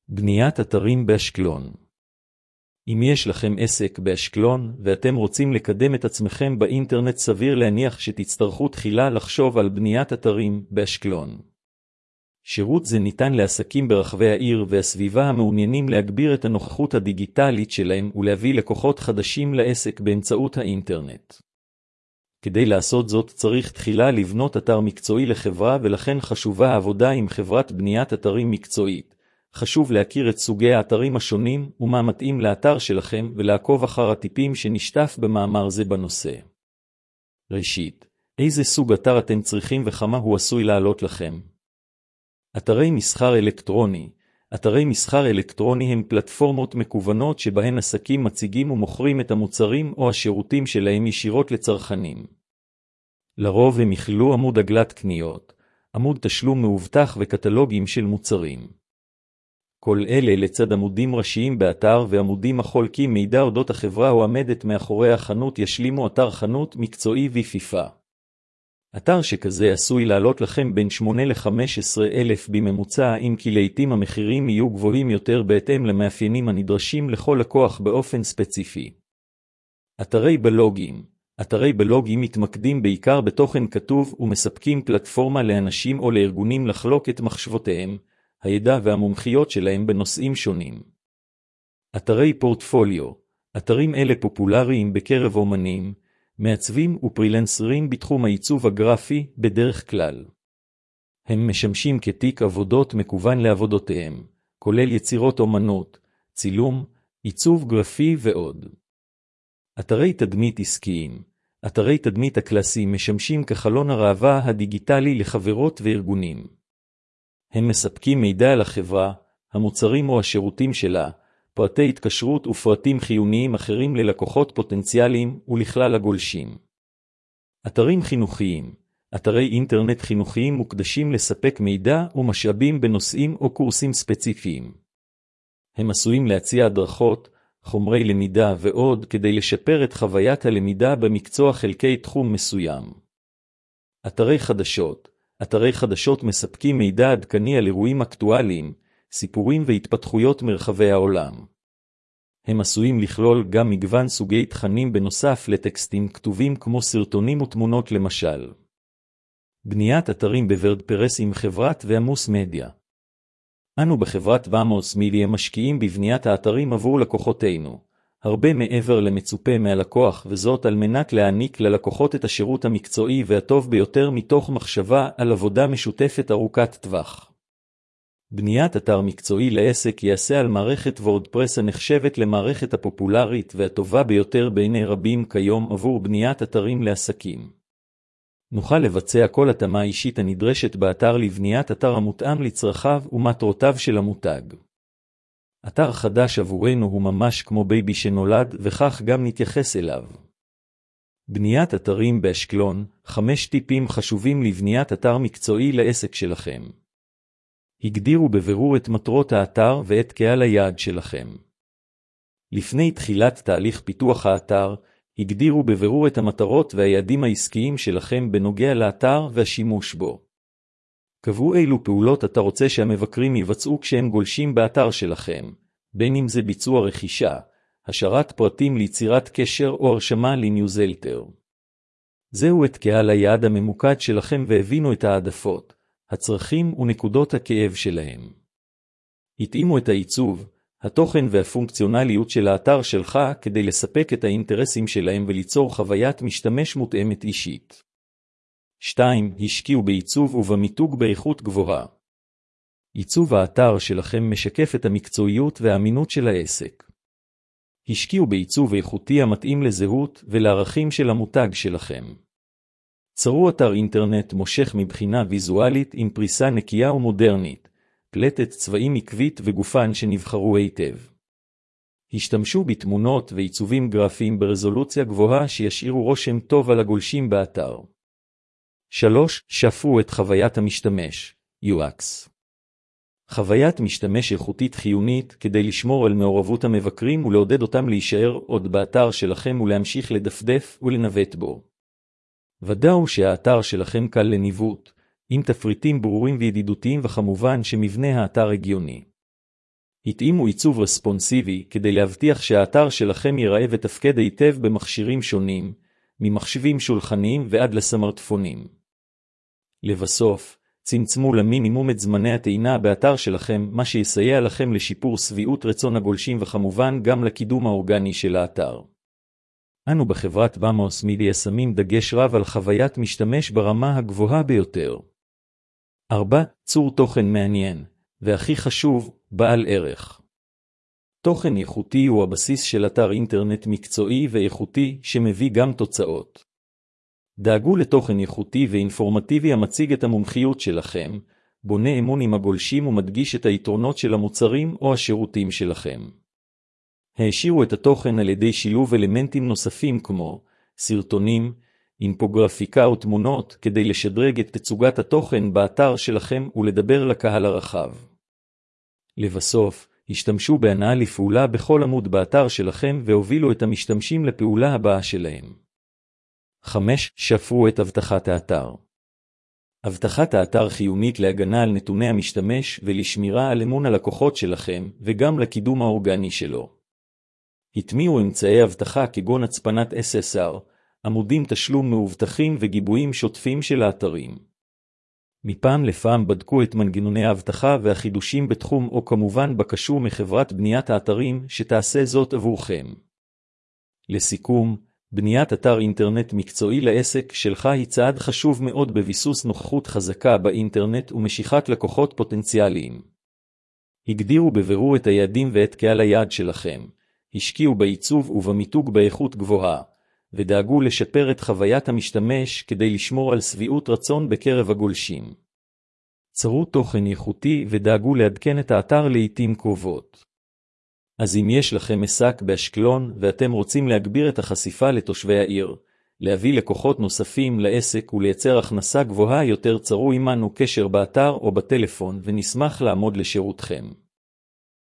בניית אתרים באשקלון. אם יש לכם עסק באשקלון ואתם רוצים לקדם את עצמכם באינטרנט, סביר להניח שתצטרכו תחילה לחשוב על בניית אתרים באשקלון. שירות זה ניתן לעסקים ברחבי העיר והסביבה המעוניינים להגביר את הנוכחות הדיגיטלית שלהם ולהביא לקוחות חדשים לעסק באמצעות האינטרנט. כדי לעשות זאת צריך תחילה לבנות אתר מקצועי לחברה, ולכן חשובה העבודה עם חברת בניית אתרים מקצועית. חשוב להכיר את סוגי האתרים השונים ומה מתאים לאתר שלכם ולעקוב אחר הטיפים שנשתף במאמר זה בנושא. ראשית, איזה סוג אתר אתם צריכים וכמה הוא עשוי לעלות לכם? אתרי מסחר אלקטרוני. אתרי מסחר אלקטרוני הם פלטפורמות מקוונות שבהן עסקים מציגים ומוכרים את המוצרים או השירותים שלהם ישירות לצרכנים. לרוב הם יכללו עמוד עגלת קניות, עמוד תשלום מאובטח וקטלוגים של מוצרים. כל אלה לצד עמודים ראשיים באתר ועמודים החולקים מידע אודות החברה או עמדת מאחורי החנות ישלימו אתר חנות מקצועי ויפיפה. אתר שכזה עשוי לעלות לכם בין 8 ל-15 אלף בממוצע, אם כי לעתים המחירים יהיו גבוהים יותר בהתאם למאפיינים הנדרשים לכל לקוח באופן ספציפי. אתרי בלוגים. אתרי בלוגים מתמקדים בעיקר בתוכן כתוב ומספקים פלטפורמה לאנשים או לארגונים לחלוק את מחשבותיהם, הידע והמומחיות שלהם בנושאים שונים. אתרי פורטפוליו. אתרים אלה פופולריים בקרב אומנים, מעצבים ופרילנסרים בתחום העיצוב הגרפי בדרך כלל. הם משמשים כתיק עבודות מקוון לעבודותיהם, כולל יצירות אומנות, צילום, עיצוב גרפי ועוד. אתרי תדמית עסקיים. אתרי תדמית הקלאסיים משמשים כחלון הראווה הדיגיטלי לחברות וארגונים. הם מספקים מידע על החברה, המוצרים או השירותים שלה, פרטי התקשרות ופרטים חיוניים אחרים ללקוחות פוטנציאליים ולכלל הגולשים. אתרים חינוכיים. אתרי אינטרנט חינוכיים מוקדשים לספק מידע ומשאבים בנושאים או קורסים ספציפיים. הם עשויים להציע הדרכות, חומרי למידה ועוד כדי לשפר את חוויית הלמידה במקצוע חלקי תחום מסוים. אתרי חדשות. אתרי חדשות מספקים מידע עדכני על אירועים אקטואליים, סיפורים והתפתחויות מרחבי העולם. הם עשויים לכלול גם מגוון סוגי תכנים בנוסף לטקסטים כתובים כמו סרטונים ותמונות למשל. בניית אתרים בוורדפרס עם חברת ועמוס מדיה. אנו בחברת ועמוס מדיה משקיעים בבניית האתרים עבור לקוחותינו, הרבה מעבר למצופה מהלקוח, וזאת על מנת להעניק ללקוחות את השירות המקצועי והטוב ביותר מתוך מחשבה על עבודה משותפת ארוכת טווח. בניית אתר מקצועי לעסק יעשה על מערכת וורדפרס הנחשבת למערכת הפופולרית והטובה ביותר בעיני רבים כיום עבור בניית אתרים לעסקים. נוכל לבצע כל התאמה אישית הנדרשת באתר לבניית אתר המותאם לצרכיו ומטרותיו של המותג. אתר חדש עבורנו הוא ממש כמו בייבי שנולד, וכך גם נתייחס אליו. בניית אתרים באשקלון. 5 טיפים חשובים לבניית אתר מקצועי לעסק שלכם. הגדירו בבירור את מטרות האתר ואת קהל היעד שלכם. לפני תחילת תהליך פיתוח האתר, הגדירו בבירור את המטרות והיעדים העסקיים שלכם בנוגע לאתר והשימוש בו. קבעו אילו פעולות אתה רוצה שהמבקרים יבצעו כשהם גולשים באתר שלכם, בין אם זה ביצוע רכישה, השארת פרטים ליצירת קשר או הרשמה לניוזלטר. זהו את קהל היעד הממוקד שלכם והבינו את העדפות, הצרכים ונקודות הכאב שלהם. התאימו את העיצוב, התוכן והפונקציונליות של האתר שלך כדי לספק את האינטרסים שלהם וליצור חוויית משתמש מותאמת אישית. 2. השקיעו בעיצוב ובמיתוג באיכות גבוהה. עיצוב האתר שלכם משקף את המקצועיות והאמינות של העסק. השקיעו בעיצוב איכותי המתאים לזהות ולערכים של המותג שלכם. צרו אתר אינטרנט מושך מבחינה ויזואלית עם פריסה נקייה ומודרנית, פלטת צבעים עקבית וגופן שנבחרו היטב. השתמשו בתמונות ועיצובים גרפיים ברזולוציה גבוהה שישאירו רושם טוב על הגולשים באתר. 3. שפרו את חוויית המשתמש, UX. חוויית משתמש איכותית חיונית כדי לשמור על מעורבות המבקרים ולעודד אותם להישאר עוד באתר שלכם ולהמשיך לדפדף ולנווט בו. ודאו שהאתר שלכם קל לניווט, עם תפריטים ברורים וידידותיים וכמובן שמבנה האתר הגיוני. התאימו עיצוב רספונסיבי כדי להבטיח שהאתר שלכם ייראה ותפקד היטב במכשירים שונים, ממחשבים שולחניים ועד לסמארטפונים. לבסוף, צמצמו למינימום את זמני הטעינה באתר שלכם, מה שיסייע לכם לשיפור שביעות רצון הגולשים וכמובן גם לקידום האורגני של האתר. אנו בחברת במוס מידיה שמים דגש רב על חוויית משתמש ברמה הגבוהה ביותר. 4. צור תוכן מעניין, והכי חשוב, בעל ערך. תוכן איכותי הוא הבסיס של אתר אינטרנט מקצועי ואיכותי שמביא גם תוצאות. דאגו לתוכן איכותי ואינפורמטיבי המציג את המומחיות שלכם, בונה אמון עם הגולשים ומדגיש את היתרונות של המוצרים או השירותים שלכם. העשירו את התוכן על ידי שילוב אלמנטים נוספים כמו סרטונים, אינפוגרפיקה או תמונות כדי לשדרג את תצוגת התוכן באתר שלכם ולדבר לקהל הרחב. לבסוף, השתמשו בהנאה לפעולה בכל עמוד באתר שלכם והובילו את המשתמשים לפעולה הבאה שלהם. 5. שפרו את אבטחת האתר. אבטחת האתר חיונית להגנה על נתוני המשתמש ולשמירה על אמון הלקוחות שלכם וגם לקידום האורגני שלו. התמיעו אמצעי אבטחה כגון הצפנת SSR, עמודים תשלום מאובטחים וגיבויים שוטפים של האתרים. מפעם לפעם בדקו את מנגנוני האבטחה והחידושים בתחום או כמובן בקשו מחברת בניית האתרים שתעשה זאת עבורכם. לסיכום, בניית אתר אינטרנט מקצועי לעסק שלך היא צעד חשוב מאוד בביסוס נוכחות חזקה באינטרנט ומשיכת לקוחות פוטנציאליים. הגדירו בבירור את היעדים ואת קהל היעד שלכם, השקיעו בעיצוב ובמיתוג באיכות גבוהה, ודאגו לשפר את חוויית המשתמש כדי לשמור על שביעות רצון בקרב הגולשים. צרו תוכן איכותי ודאגו לעדכן את האתר לעתים קרובות. אז אם יש לכם עסק באשקלון ואתם רוצים להגביר את החשיפה לתושבי העיר, להביא לקוחות נוספים לעסק ולייצר הכנסה גבוהה יותר, צרו עמנו קשר באתר או בטלפון ונשמח לעמוד לשירותכם.